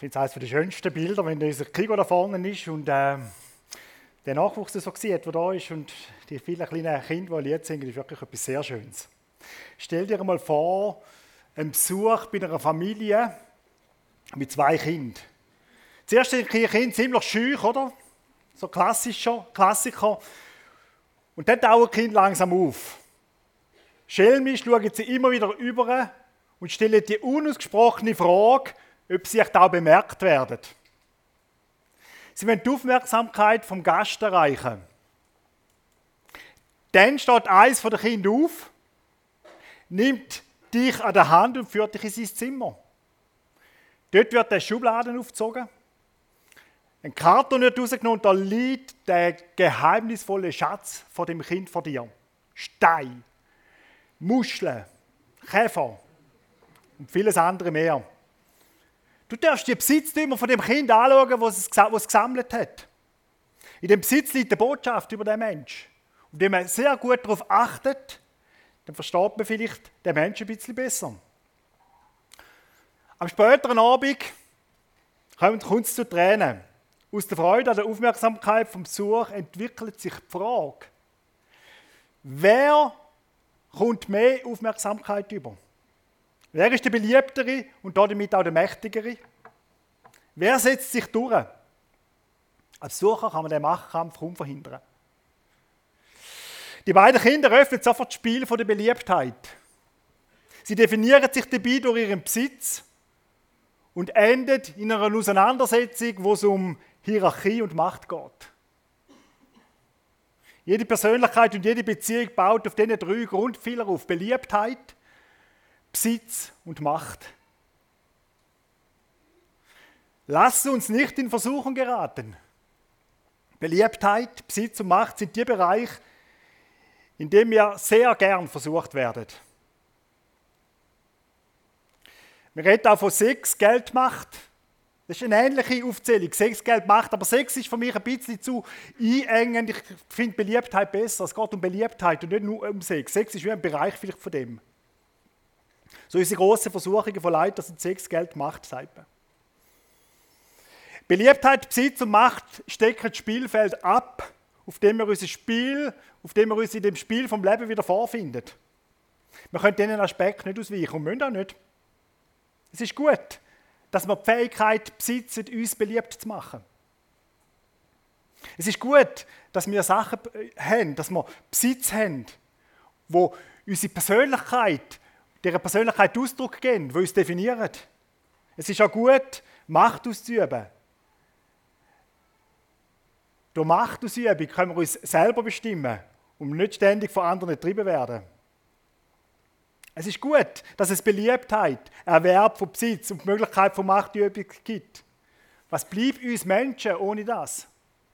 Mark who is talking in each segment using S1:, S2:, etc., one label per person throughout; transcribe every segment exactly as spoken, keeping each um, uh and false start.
S1: finde es eines der schönsten Bilder, wenn unser Kigo da vorne ist und äh, der Nachwuchs so sieht, der da ist und die vielen kleinen Kinder, die Lied singen, ist wirklich etwas sehr Schönes. Stell dir mal vor, ein Besuch bei einer Familie mit zwei Kindern. Zuerst sind die Kinder ziemlich schüch, oder? So klassischer Klassiker. Und dann tauchen die Kinder langsam auf. Schelmisch schauen sie immer wieder über und stellen die unausgesprochene Frage, ob sie echt auch bemerkt werden. Sie wollen die Aufmerksamkeit vom Gast erreichen. Dann steht eines der Kinder auf, nimmt dich an der Hand und führt dich in sein Zimmer. Dort wird der Schubladen aufgezogen. Ein Karton wird rausgenommen und da liegt der geheimnisvolle Schatz von dem Kind vor dir. Stein, Muscheln, Käfer und vieles andere mehr. Du darfst die Besitztümer von dem Kind anschauen, was es, was es gesammelt hat. In dem Besitz liegt eine Botschaft über den Menschen. Und wenn man sehr gut darauf achtet, dann versteht man vielleicht den Menschen ein bisschen besser. Am späteren Abend kommt es zu Tränen. Aus der Freude an der Aufmerksamkeit vom Besuch entwickelt sich die Frage, wer kommt mehr Aufmerksamkeit über? Wer ist der Beliebtere und damit auch der Mächtigere? Wer setzt sich durch? Als Besucher kann man den Machtkampf kaum verhindern. Die beiden Kinder öffnen sofort das Spiel der Beliebtheit. Sie definieren sich dabei durch ihren Besitz und enden in einer Auseinandersetzung, wo es um Hierarchie und Macht geht. Jede Persönlichkeit und jede Beziehung baut auf diesen drei Grundpfeiler auf: Beliebtheit, Besitz und Macht. Lass uns nicht in Versuchung geraten. Beliebtheit, Besitz und Macht sind die Bereiche, in denen wir sehr gern versucht werden. Wir reden auch von Sex, Geld, Macht. Das ist eine ähnliche Aufzählung. Sex, Geld, Macht. Aber Sex ist für mich ein bisschen zu einengend. Ich finde Beliebtheit besser. Es geht um Beliebtheit und nicht nur um Sex. Sex ist wie ein Bereich vielleicht von dem. So unsere grossen Versuchungen von Leuten sind Sex, Geld, Macht, sagt man. Beliebtheit, Besitz und Macht stecken das Spielfeld ab, auf dem wir unser Spiel, auf dem wir uns in dem Spiel vom Leben wieder vorfinden. Wir können diesen Aspekt nicht ausweichen und müssen auch nicht. Es ist gut, dass wir die Fähigkeit besitzen, uns beliebt zu machen. Es ist gut, dass wir Sachen haben, dass wir Besitz haben, wo unsere Persönlichkeit, dieser Persönlichkeit Ausdruck geben, die uns definieren. Es ist auch gut, Macht auszuüben. Durch Machtausübung können wir uns selber bestimmen und nicht ständig von anderen getrieben werden. Es ist gut, dass es Beliebtheit, Erwerb von Besitz und die Möglichkeit von Machtübung gibt. Was bleibt uns Menschen ohne das?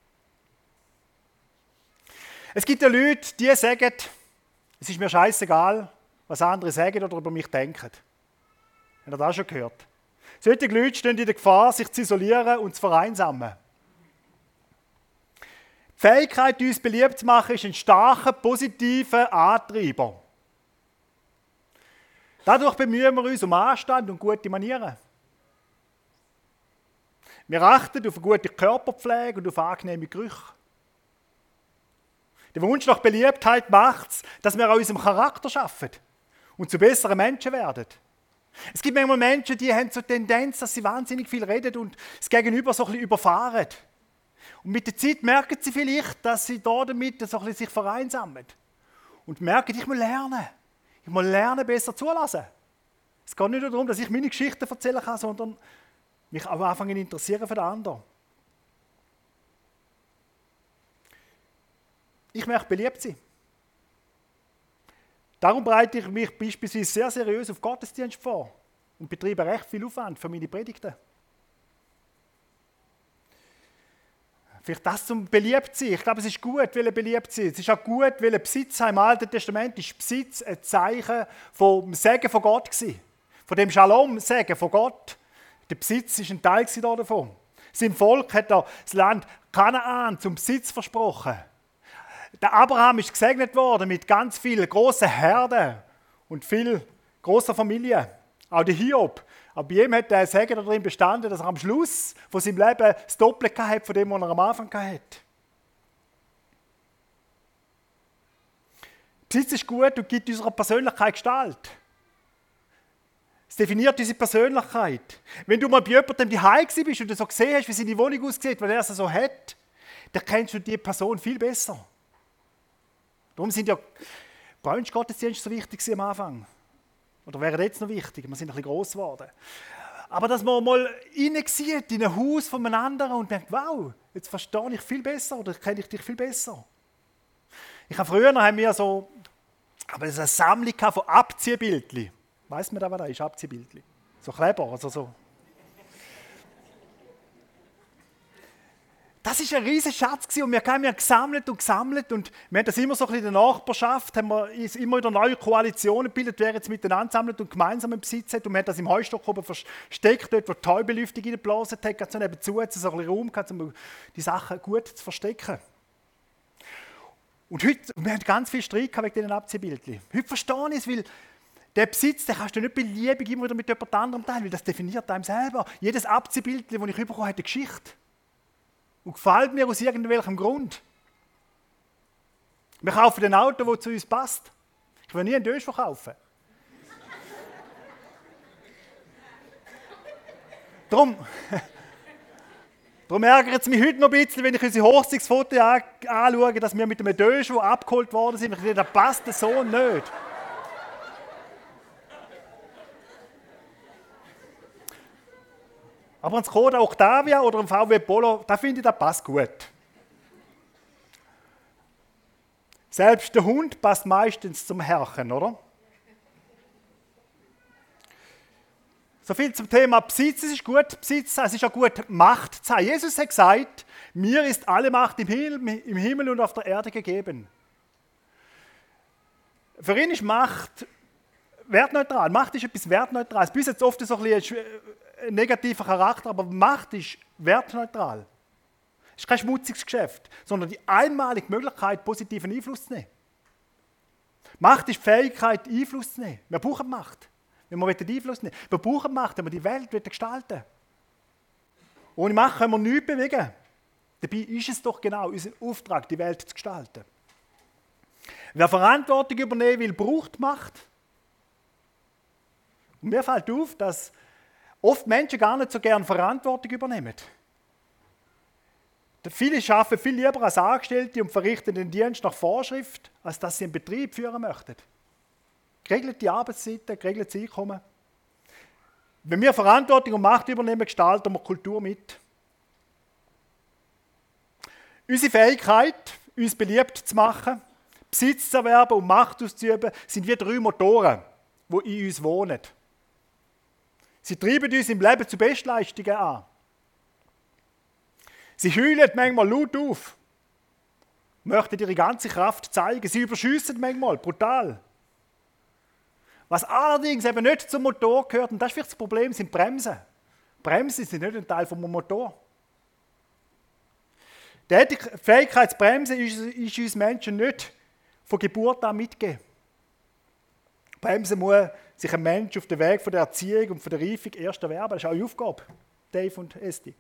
S1: Es gibt ja Leute, die sagen, es ist mir scheißegal, was andere sagen oder über mich denken. Habt ihr das auch schon gehört? Solche Leute stehen in der Gefahr, sich zu isolieren und zu vereinsamen. Die Fähigkeit, uns beliebt zu machen, ist ein starker, positiver Antreiber. Dadurch bemühen wir uns um Anstand und gute Manieren. Wir achten auf eine gute Körperpflege und auf angenehme Gerüche. Der Wunsch nach Beliebtheit macht es, dass wir an unserem Charakter arbeiten und zu besseren Menschen werden. Es gibt manchmal Menschen, die haben so die Tendenz, dass sie wahnsinnig viel reden und das Gegenüber so ein bisschen überfahren. Und mit der Zeit merken sie vielleicht, dass sie da damit so ein bisschen sich vereinsamen. Und merken, ich muss lernen. Ich muss lernen, besser zulassen. Es geht nicht nur darum, dass ich meine Geschichten erzählen kann, sondern mich auch anfangen zu interessieren für den anderen. Ich möchte beliebt sein. Darum bereite ich mich beispielsweise sehr seriös auf Gottesdienst vor und betreibe recht viel Aufwand für meine Predigten. Vielleicht das zum beliebt sein. Ich glaube, es ist gut, weil er beliebt sein. Es ist auch gut, weil er Besitz haben. Im Alten Testament ist Besitz ein Zeichen vom Segen von Gott gewesen. Von dem Shalom-Segen von Gott. Der Besitz ist ein Teil davon. Sein Volk hat das Land Kanaan zum Besitz versprochen. Der Abraham ist gesegnet worden mit ganz vielen grossen Herden und viel grosser Familie. Auch der Hiob. Aber bei ihm hat der Segen darin bestanden, dass er am Schluss von seinem Leben das Doppelte hatte von dem, was er am Anfang hatte. Besitz ist gut und gibt unserer Persönlichkeit Gestalt. Es definiert unsere Persönlichkeit. Wenn du mal bei jemandem daheim bist und du so gesehen hast, wie seine Wohnung aussieht, weil er es so hat, dann kennst du die Person viel besser. Darum sind ja Brunch-Gottesdienste so wichtig am Anfang. Oder wären jetzt noch wichtig, wir sind ein bisschen gross geworden. Aber dass man mal hineinsieht in ein Haus von einem anderen und denkt, wow, jetzt verstehe ich viel besser oder kenne ich dich viel besser. Ich habe früher haben wir so aber es eine Sammlung von Abziehbildchen. Weiss man da, was das ist? Abziehbildchen. So Kleber, also so. Das war ein riesiger Schatz und wir haben gesammelt und gesammelt und wir haben das immer so ein bisschen in der Nachbarschaft, haben wir immer wieder neue Koalitionen gebildet, wer jetzt miteinander sammelt und gemeinsam einen Besitz hat und wir haben das im Heustock oben versteckt, dort wo die Heubelüftung reingeblasen hat, gerade so nebenzu hat es so ein bisschen Raum gehabt, um die Sachen gut zu verstecken. Und heute, wir haben ganz viel Streit wegen diesen Abziehbildchen. Heute verstehe ich es, weil der Besitz, den kannst du nicht beliebig immer wieder mit jemand anderem teilen, weil das definiert einem selber. Jedes Abziehbildchen, das ich bekomme, hat eine Geschichte. Und gefällt mir aus irgendwelchem Grund. Wir kaufen ein Auto, das zu uns passt. Ich will nie einen Dösch verkaufen. Darum, darum ärgert es mich heute noch ein bisschen, wenn ich unsere Hochzeitsfotos anschaue, dass wir mit einem Dösch, der abgeholt worden sind. Ich denke, das passt so nicht. Aber ein Skoda Octavia oder ein V W Polo, da finde ich, das passt gut. Selbst der Hund passt meistens zum Herrchen, oder? So viel zum Thema Besitz. Es ist gut, Besitz, es ist auch gut, Macht zu haben. Jesus hat gesagt, mir ist alle Macht im Himmel und auf der Erde gegeben. Für ihn ist Macht wertneutral. Macht ist etwas Wertneutrales. Bis jetzt oft so ein bisschen ein negativer Charakter, aber Macht ist wertneutral. Es ist kein schmutziges Geschäft, sondern die einmalige Möglichkeit, positiven Einfluss zu nehmen. Macht ist die Fähigkeit, Einfluss zu nehmen. Wir brauchen Macht, wenn wir Einfluss nehmen wollen. Wir brauchen Macht, wenn wir die Welt gestalten wollen. Ohne Macht können wir nichts bewegen. Dabei ist es doch genau unser Auftrag, die Welt zu gestalten. Wer Verantwortung übernehmen will, braucht Macht. Und mir fällt auf, dass oft Menschen gar nicht so gerne Verantwortung übernehmen. Viele arbeiten viel lieber als Angestellte und verrichten den Dienst nach Vorschrift, als dass sie einen Betrieb führen möchten. Geregelte Arbeitszeiten, geregeltes Einkommen. Wenn wir Verantwortung und Macht übernehmen, gestalten wir Kultur mit. Unsere Fähigkeit, uns beliebt zu machen, Besitz zu erwerben und Macht auszuüben, sind wie drei Motoren, die in uns wohnen. Sie treiben uns im Leben zu Bestleistungen an. Sie heulen manchmal laut auf, möchten ihre ganze Kraft zeigen. Sie überschiessen manchmal brutal. Was allerdings eben nicht zum Motor gehört, und das ist vielleicht das Problem, sind Bremsen. Bremsen sind nicht ein Teil vom Motor. Die Fähigkeit zu bremsen ist, ist uns Menschen nicht von Geburt an mitgegeben. Bremsen muss sich ein Mensch auf dem Weg von der Erziehung und von der Reifung erst erwerben. Das ist auch die Aufgabe, Dave und Esti.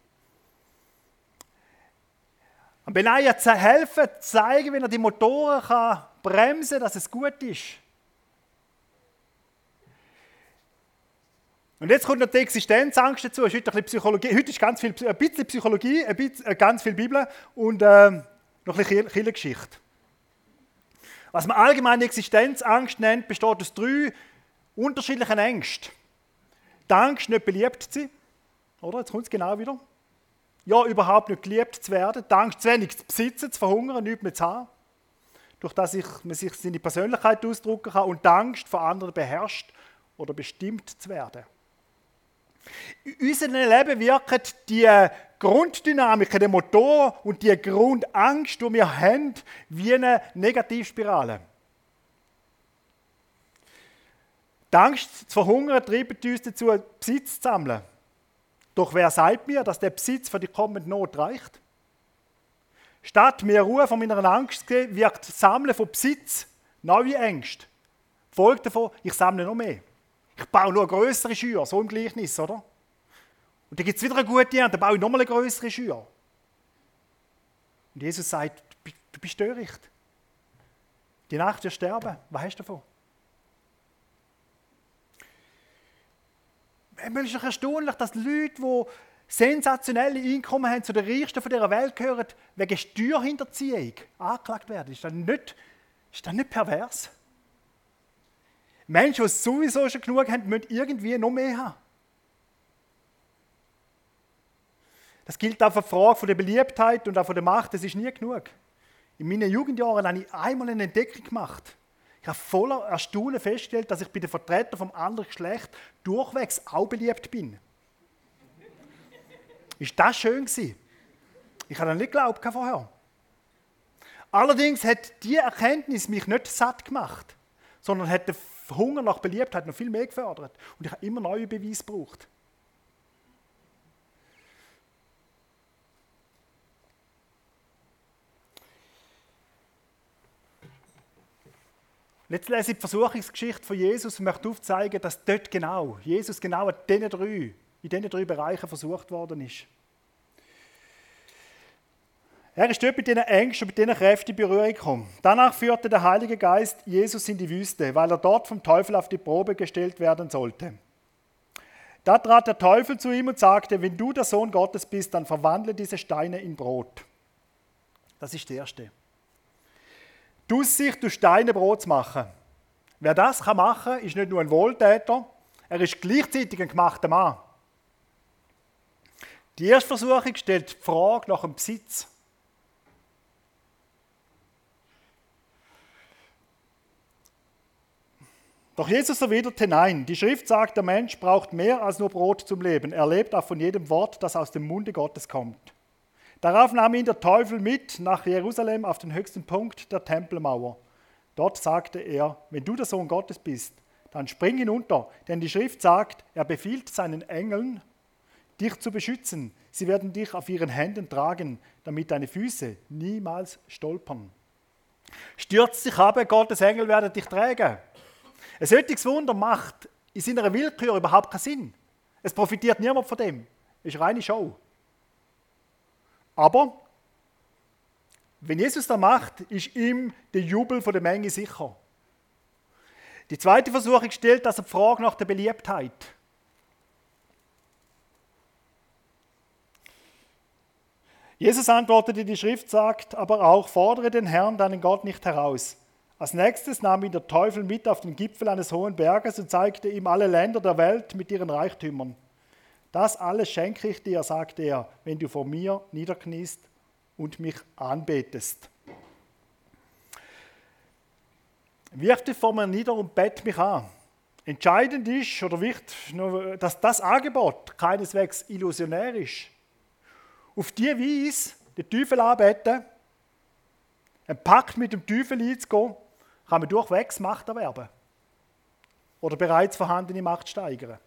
S1: Und Benaya helfen, zeigen, wenn er die Motoren kann bremsen kann, dass es gut ist. Und jetzt kommt noch die Existenzangst dazu. Heute, ein bisschen Psychologie. Heute ist ganz viel, ein bisschen Psychologie, ein bisschen, ganz viel Bibel und äh, noch ein bisschen Kirchengeschichte. Was man allgemein Existenzangst nennt, besteht aus drei unterschiedlichen Ängsten. Die Angst, nicht beliebt zu sein. Oder? Jetzt kommt es genau wieder. Ja, überhaupt nicht geliebt zu werden. Die Angst, zu wenig zu besitzen, zu verhungern, nichts mehr zu haben. Durch das man sich seine Persönlichkeit ausdrücken kann. Und die Angst, von anderen beherrscht oder bestimmt zu werden. In unserem Leben wirken die Grunddynamik, der Motor und die Grundangst, die wir haben, wie eine Negativspirale. Die Angst zu verhungern treibt uns dazu, Besitz zu sammeln. Doch wer sagt mir, dass der Besitz für die kommende Not reicht? Statt mehr Ruhe von meiner Angst zu geben, wirkt das Sammeln von Besitz neue Ängste. Folgt davon, ich sammle noch mehr. Ich baue nur eine grössere Schür, so im Gleichnis, oder? Und dann gibt es wieder eine gute Ernte, dann baue ich nochmal eine grössere Schür. Und Jesus sagt, du bist töricht. Die Nacht wirst sterben. Was hast du davon? Es ist doch erstaunlich, dass Leute, die sensationelle Einkommen haben, zu den Reichsten dieser Welt gehören, wegen Steuerhinterziehung angeklagt werden. Ist das nicht, ist das nicht pervers? Menschen, die sowieso schon genug haben, müssen irgendwie noch mehr haben. Das gilt auch für die Frage von der Beliebtheit und auch von der Macht. Das ist nie genug. In meinen Jugendjahren habe ich einmal eine Entdeckung gemacht. Ich habe voller Erstaunen festgestellt, dass ich bei den Vertretern vom anderen Geschlecht durchwegs auch beliebt bin. Ist das schön gewesen? Ich habe das nicht geglaubt vorher. Allerdings hat diese Erkenntnis mich nicht satt gemacht, sondern hat den Hunger nach Beliebtheit noch viel mehr gefördert. Und ich habe immer neue Beweise gebraucht. Jetzt lese ich die Versuchungsgeschichte von Jesus und möchte aufzeigen, dass dort genau, Jesus genau an diesen drei, in diesen drei Bereichen versucht worden ist. Er ist dort mit diesen Ängsten und mit diesen Kräften in Berührung gekommen. Danach führte der Heilige Geist Jesus in die Wüste, weil er dort vom Teufel auf die Probe gestellt werden sollte. Da trat der Teufel zu ihm und sagte, wenn du der Sohn Gottes bist, dann verwandle diese Steine in Brot. Das ist das Erste. Du sich durch Steine Brot zu machen. Wer das kann machen, ist nicht nur ein Wohltäter, er ist gleichzeitig ein gemachter Mann. Die erste Versuchung stellt die Frage nach dem Besitz. Doch Jesus erwiderte, nein, die Schrift sagt, der Mensch braucht mehr als nur Brot zum Leben. Er lebt auch von jedem Wort, das aus dem Munde Gottes kommt. Darauf nahm ihn der Teufel mit nach Jerusalem auf den höchsten Punkt der Tempelmauer. Dort sagte er, wenn du der Sohn Gottes bist, dann spring hinunter, denn die Schrift sagt, er befiehlt seinen Engeln, dich zu beschützen. Sie werden dich auf ihren Händen tragen, damit deine Füße niemals stolpern. Stürzt dich ab, Gottes Engel werden dich tragen. Ein solches Wunder macht in seiner Willkür überhaupt keinen Sinn. Es profitiert niemand von dem. Es ist reine Show. Aber wenn Jesus das macht, ist ihm der Jubel von der Menge sicher. Die zweite Versuchung stellt also die Frage nach der Beliebtheit. Jesus antwortete, die Schrift sagt aber auch, fordere den Herrn, deinen Gott, nicht heraus. Als nächstes nahm ihn der Teufel mit auf den Gipfel eines hohen Berges und zeigte ihm alle Länder der Welt mit ihren Reichtümern. Das alles schenke ich dir, sagte er, wenn du vor mir niederkniest und mich anbetest. Wirf dich vor mir nieder und bett mich an. Entscheidend ist, oder wichtig, dass das Angebot keineswegs illusionär ist. Auf diese Weise den Teufel anbeten, einen Pakt mit dem Teufel einzugehen, kann man durchwegs Macht erwerben. Oder bereits vorhandene Macht steigern.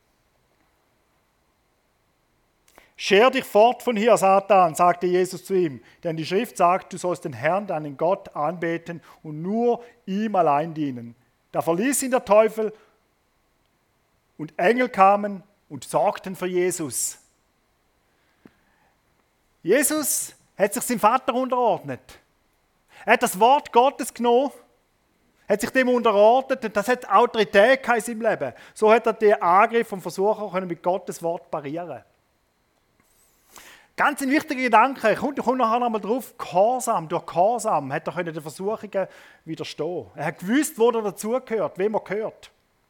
S1: Scher dich fort von hier, Satan, sagte Jesus zu ihm, denn die Schrift sagt, du sollst den Herrn, deinen Gott, anbeten und nur ihm allein dienen. Da verließ ihn der Teufel und Engel kamen und sorgten für Jesus. Jesus hat sich seinem Vater unterordnet. Er hat das Wort Gottes genommen, hat sich dem unterordnet und das hat Autorität in seinem Leben. So hat er den Angriff vom Versucher können mit Gottes Wort parieren. Ganz ein wichtiger Gedanke, ich komme nachher noch einmal drauf, Gehorsam, durch Gehorsam hat er den Versuchungen widerstehen. Er hat gewusst, wo er dazugehört, wem er gehört.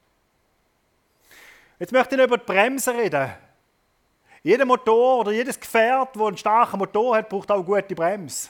S1: Jetzt möchte ich über die Bremse reden. Jeder Motor oder jedes Gefährt, das einen starken Motor hat, braucht auch eine gute Bremse.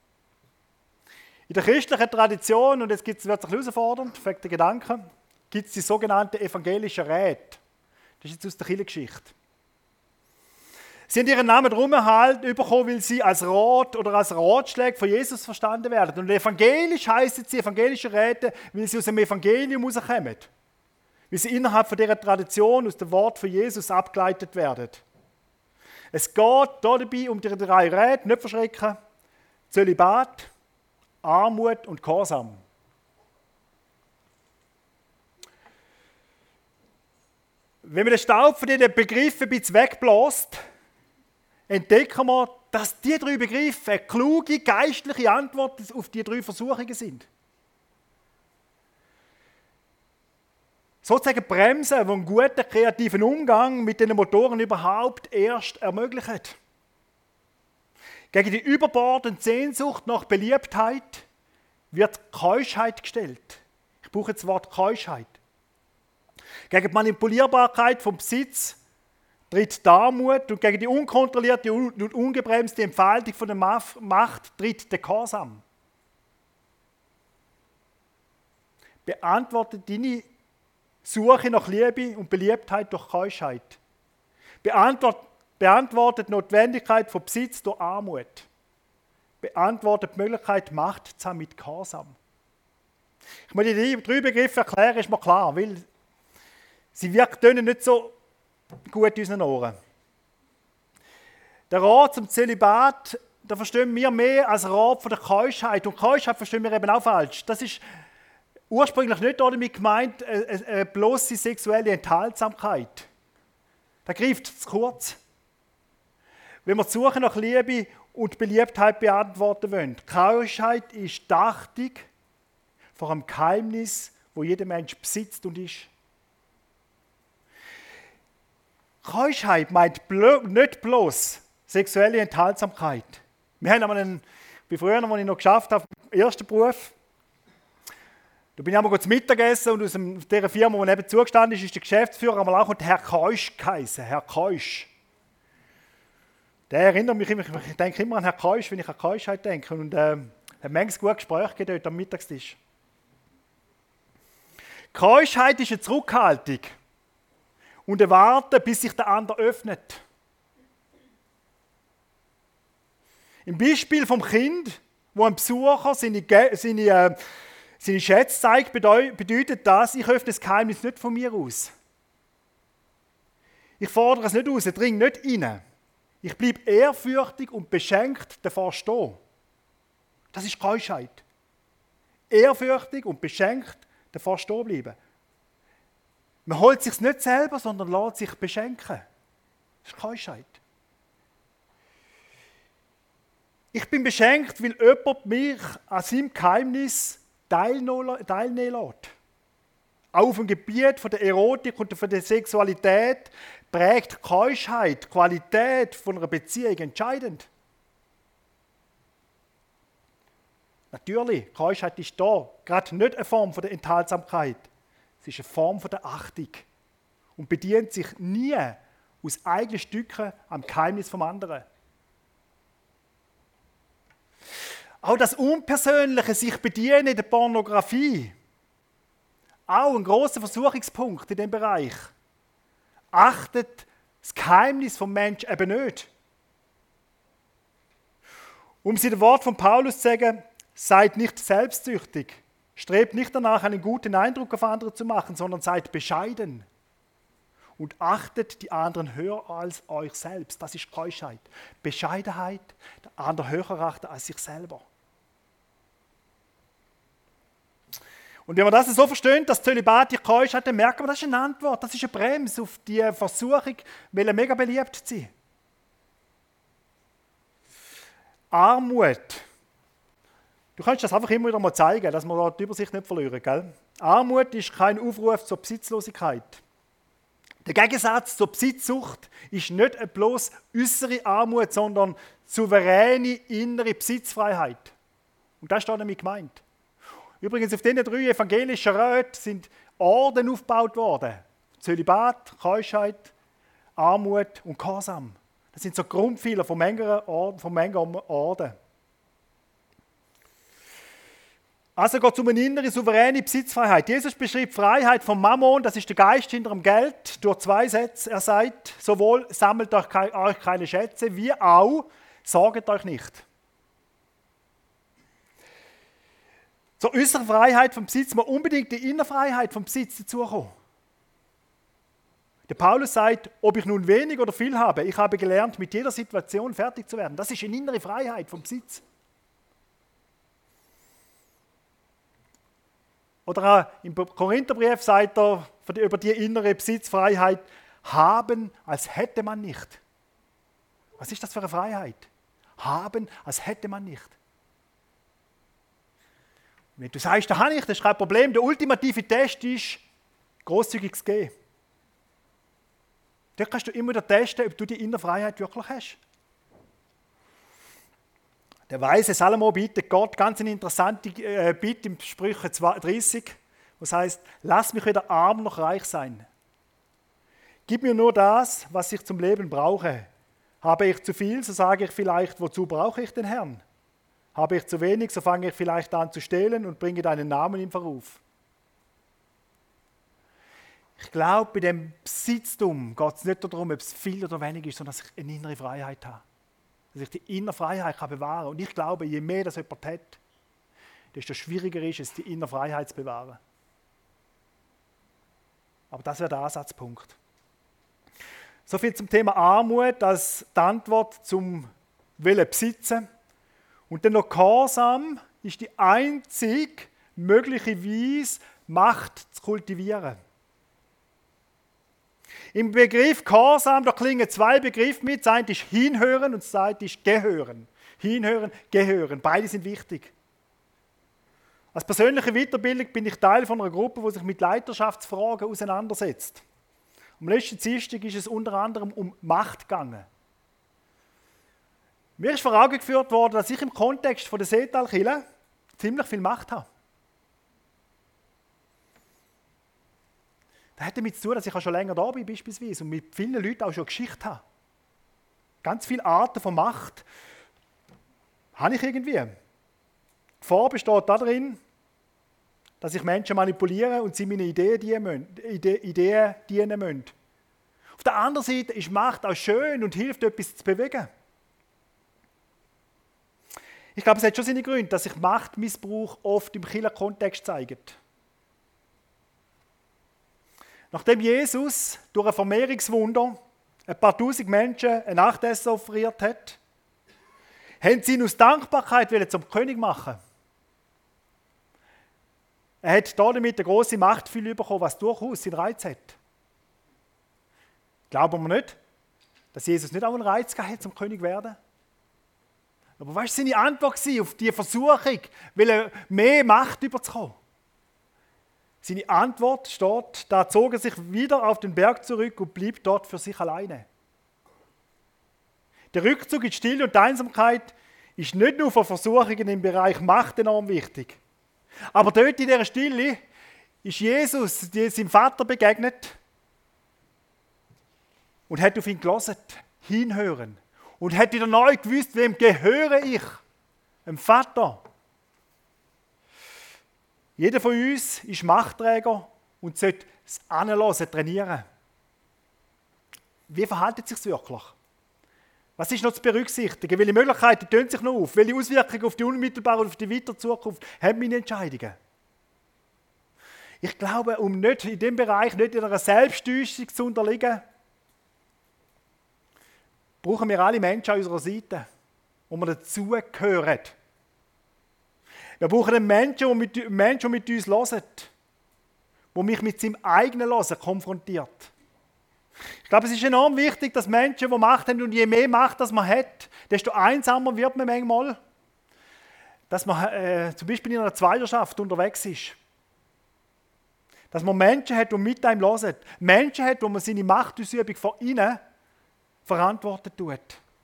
S1: In der christlichen Tradition, und jetzt wird es ein bisschen herausfordernd, fängt der Gedanke, gibt es die sogenannten evangelischen Räte. Das ist jetzt aus der Kirchengeschichte. Sie haben ihren Namen darum erhalten bekommen, weil sie als Rat oder als Ratschläge von Jesus verstanden werden. Und evangelisch heissen sie evangelische Räte, weil sie aus dem Evangelium herauskommen. Weil sie innerhalb von dieser Tradition aus dem Wort von Jesus abgeleitet werden. Es geht hier dabei um die drei Räte, nicht verschrecken, Zölibat, Armut und Gehorsam. Wenn man den Staub von diesen Begriffen ein bisschen wegbläst, entdecken wir, dass die drei Begriffe eine kluge, geistliche Antwort auf die drei Versuchungen sind. Sozusagen Bremsen, die einen guten, kreativen Umgang mit den Motoren überhaupt erst ermöglichen. Gegen die überbordende Sehnsucht nach Beliebtheit wird Keuschheit gestellt. Ich brauche das Wort Keuschheit. Gegen die Manipulierbarkeit vom Besitz tritt die Armut und gegen die unkontrollierte und ungebremste Entfaltung von der Macht tritt der Gehorsam. Beantworte deine Suche nach Liebe und Beliebtheit durch Keuschheit. Beantwortet, beantwortet die Notwendigkeit von Besitz durch Armut. Beantwortet die Möglichkeit, Macht zu haben mit Gehorsam. Ich muss die drei Begriffe erklären, ist mir klar, weil sie wirken nicht so gut in unseren Ohren. Der Rat zum Zölibat, da verstehen wir mehr als Rat von der Keuschheit. Und Keuschheit verstehen wir eben auch falsch. Das ist ursprünglich nicht damit gemeint, eine, eine bloße sexuelle Enthaltsamkeit. Da greift zu kurz. Wenn wir die Suche nach Liebe und Beliebtheit beantworten wollen. Keuschheit ist die Achtung vor einem Geheimnis, wo jeder Mensch besitzt und ist. Keuschheit meint blo- nicht bloß sexuelle Enthaltsamkeit. Wir haben einmal einen, bei früher, als ich noch geschafft habe, im ersten Beruf, da bin ich einmal zum Mittagessen und aus dem, dieser Firma, die neben zugestanden ist, ist der Geschäftsführer einmal auch und Herr Keusch geheißen. Herr Keusch. Der erinnert mich immer, ich denke immer an Herr Keusch, wenn ich an Keuschheit denke. Und äh, hat manches gutes Gespräch dort am Mittagstisch. Keuschheit ist eine Zurückhaltung und ein Warten, bis sich der andere öffnet. Im Beispiel vom Kind, wo ein Besucher seine, seine, äh, seine Schätze zeigt, bedeutet das, ich öffne das Geheimnis nicht von mir aus. Ich fordere es nicht aus, ich dringe nicht rein. Ich bleibe ehrfürchtig und beschenkt davor stehen. Das ist Keuschheit. Ehrfürchtig und beschenkt davor stehen bleiben. Man holt sich nicht selber, sondern lässt sich beschenken. Das ist Keuschheit. Ich bin beschenkt, weil jemand mich an seinem Geheimnis teilnehmen lässt. Auch auf dem Gebiet von der Erotik und von der Sexualität prägt Keuschheit, die Qualität von einer Beziehung entscheidend. Natürlich, Keuschheit ist da, gerade nicht eine Form von der Enthaltsamkeit. Es ist eine Form von der Achtung und bedient sich nie aus eigenen Stücken am Geheimnis vom anderen. Auch das Unpersönliche, sich bedienen in der Pornografie, auch ein grosser Versuchungspunkt in diesem Bereich. Achtet das Geheimnis vom Menschen eben nicht. Um es in den Wort von Paulus zu sagen, seid nicht selbstsüchtig, strebt nicht danach, einen guten Eindruck auf andere zu machen, sondern seid bescheiden und achtet die anderen höher als euch selbst. Das ist Keuschheit. Bescheidenheit, der andere höher achten als sich selber. Und wenn wir das so verstehen, dass Zölibat die Keuschheit, dann merken wir, das ist eine Antwort, das ist eine Bremse auf die Versuchung, weil er mega beliebt zu sein. Armut. Du kannst das einfach immer wieder mal zeigen, dass wir da die Übersicht nicht verlieren. Gell? Armut ist kein Aufruf zur Besitzlosigkeit. Der Gegensatz zur Besitzsucht ist nicht bloß äußere Armut, sondern souveräne innere Besitzfreiheit. Und das ist damit gemeint. Übrigens, auf diesen drei evangelischen Räten sind Orden aufgebaut worden. Zölibat, Keuschheit, Armut und Gehorsam. Das sind so Grundpfeiler von manchen Orden. Also geht es um eine innere, souveräne Besitzfreiheit. Jesus beschreibt Freiheit vom Mammon, das ist der Geist hinter dem Geld, durch zwei Sätze. Er sagt, sowohl sammelt euch keine Schätze, wie auch sorgt euch nicht. Zur äußeren Freiheit vom Besitz muss unbedingt die innere Freiheit vom Besitz dazukommen. Der Paulus sagt, ob ich nun wenig oder viel habe, ich habe gelernt, mit jeder Situation fertig zu werden. Das ist eine innere Freiheit vom Besitz. Oder auch im Korintherbrief sagt er über die innere Besitzfreiheit, Haben, als hätte man nicht. Was ist das für eine Freiheit? Haben, als hätte man nicht. Wenn du sagst, da habe ich, das ist kein Problem, der ultimative Test ist, grosszügig zu geben. Dort kannst du immer wieder testen, ob du die innere Freiheit wirklich hast. Der weise Salomo bietet Gott ganz eine interessante äh, Bitte im Sprüche dreißig, was heißt: Lass mich weder arm noch reich sein. Gib mir nur das, was ich zum Leben brauche. Habe ich zu viel, so sage ich vielleicht, wozu brauche ich den Herrn? Habe ich zu wenig, so fange ich vielleicht an zu stehlen und bringe deinen Namen in Verruf. Ich glaube, bei dem Besitztum geht es nicht darum, ob es viel oder wenig ist, sondern dass ich eine innere Freiheit habe. Dass ich die innere Freiheit kann bewahren kann. Und ich glaube, je mehr das jemand hat, desto schwieriger ist es, die innere Freiheit zu bewahren. Aber das wäre der Ansatzpunkt. Soviel zum Thema Armut als die Antwort zum Willen besitzen. Und dann noch Gehorsam ist die einzig mögliche Weise, Macht zu kultivieren. Im Begriff Gehorsam, da klingen zwei Begriffe mit. Das eine ist hinhören und das zweite ist gehören. Hinhören, gehören. Beide sind wichtig. Als persönliche Weiterbildung bin ich Teil von einer Gruppe, die sich mit Leiterschaftsfragen auseinandersetzt. Am letzten Dienstag ist es unter anderem um Macht gegangen. Mir ist vor Augen geführt worden, dass ich im Kontext von der Seetalkirche ziemlich viel Macht habe. Das hat damit zu tun, dass ich auch schon länger da bin, beispielsweise, und mit vielen Leuten auch schon Geschichte habe. Ganz viele Arten von Macht habe ich irgendwie. Die Gefahr besteht darin, dass ich Menschen manipuliere und sie meine Ideen dienen, Ideen dienen müssen. Auf der anderen Seite ist Macht auch schön und hilft, etwas zu bewegen. Ich glaube, es hat schon seine Gründe, dass sich Machtmissbrauch oft im Kirchenkontext zeigt. Nachdem Jesus durch ein Vermehrungswunder ein paar tausend Menschen ein Nachtessen offeriert hat, haben sie ihn aus Dankbarkeit zum König machen. Er hat damit eine grosse Machtfülle bekommen, was durchaus seinen Reiz hat. Glauben wir nicht, dass Jesus nicht auch einen Reiz gehabt hat, zum König zu werden? Aber was war seine Antwort auf diese Versuchung, mehr Macht überzukommen? Seine Antwort steht, da zog er sich wieder auf den Berg zurück und blieb dort für sich alleine. Der Rückzug in die Stille und die Einsamkeit ist nicht nur für Versuchungen im Bereich Macht enorm wichtig. Aber dort in dieser Stille ist Jesus seinem Vater begegnet und hat auf ihn gehört, hinhören. Und hat wieder neu gewusst, wem gehöre ich? Dem Vater. Jeder von uns ist Machtträger und sollte das Anhören trainieren. Wie verhält es sich wirklich? Was ist noch zu berücksichtigen? Welche Möglichkeiten tun sich noch auf? Welche Auswirkungen auf die unmittelbare und auf die weitere Zukunft haben meine Entscheidungen? Ich glaube, um nicht in diesem Bereich nicht in einer Selbsttäuschung zu unterliegen, brauchen wir alle Menschen an unserer Seite, wo wir dazugehören. Wir brauchen einen Menschen, der mit, Menschen, der mit uns hört, der mich mit seinem eigenen Hören konfrontiert. Ich glaube, es ist enorm wichtig, dass Menschen, die Macht haben, und je mehr Macht das man hat, desto einsamer wird man manchmal, dass man äh, zum Beispiel in einer Zweierschaft unterwegs ist. Dass man Menschen hat, die mit einem hören. Menschen hat, wo man seine Machtausübung von innen verantwortet tut.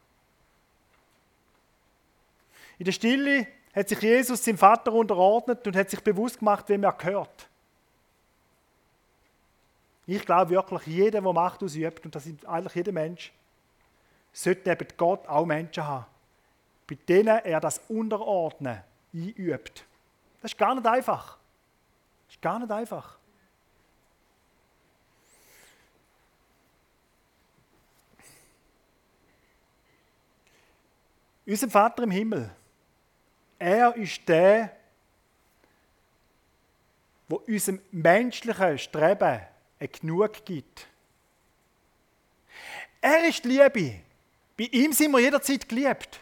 S1: In der Stille hat sich Jesus seinem Vater unterordnet und hat sich bewusst gemacht, wem er gehört. Ich glaube wirklich, jeder, der Macht ausübt, und das ist eigentlich jeder Mensch, sollte neben Gott auch Menschen haben, bei denen er das Unterordnen einübt. Das ist gar nicht einfach. Das ist gar nicht einfach. Unser Vater im Himmel, er ist der, der unserem menschlichen Streben ein Genug gibt. Er ist die Liebe. Bei ihm sind wir jederzeit geliebt.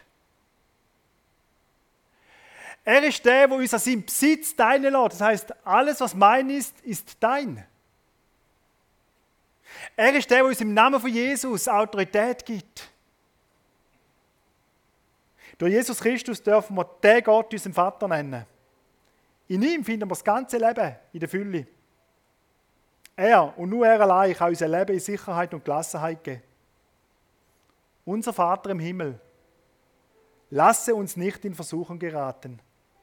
S1: Er ist der, der uns an seinem Besitz teilen lässt. Das heisst, alles, was mein ist, ist dein. Er ist der, der uns im Namen von Jesus Autorität gibt. Durch Jesus Christus dürfen wir den Gott unseren Vater nennen. In ihm finden wir das ganze Leben in der Fülle. Er und nur er allein kann unser Leben in Sicherheit und Gelassenheit geben. Unser Vater im Himmel, lasse uns nicht in Versuchung geraten.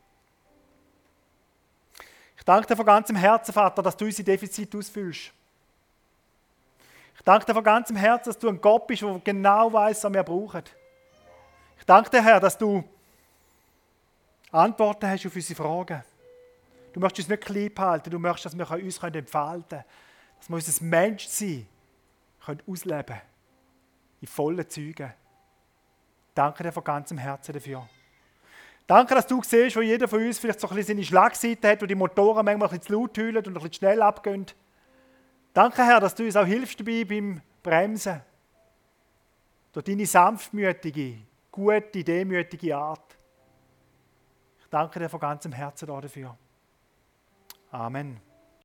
S1: Ich danke dir von ganzem Herzen, Vater, dass du unsere Defizite ausfüllst. Ich danke dir von ganzem Herzen, dass du ein Gott bist, der genau weiß, was wir brauchen. Ich danke dir, Herr, dass du Antworten hast auf unsere Fragen. Du möchtest uns nicht klein halten, du möchtest, dass wir uns entfalten können, dass wir unser Menschsein ausleben können, in vollen Zügen. Danke dir von ganzem Herzen dafür. Danke, dass du siehst, wo jeder von uns vielleicht so ein bisschen seine Schlagseite hat, wo die Motoren manchmal ein bisschen zu laut heulen und ein bisschen schnell abgehen. Danke, Herr, dass du uns auch hilfst dabei beim Bremsen. Durch deine sanftmütige, gute, demütige Art. Ich danke dir von ganzem Herzen dafür. Amen.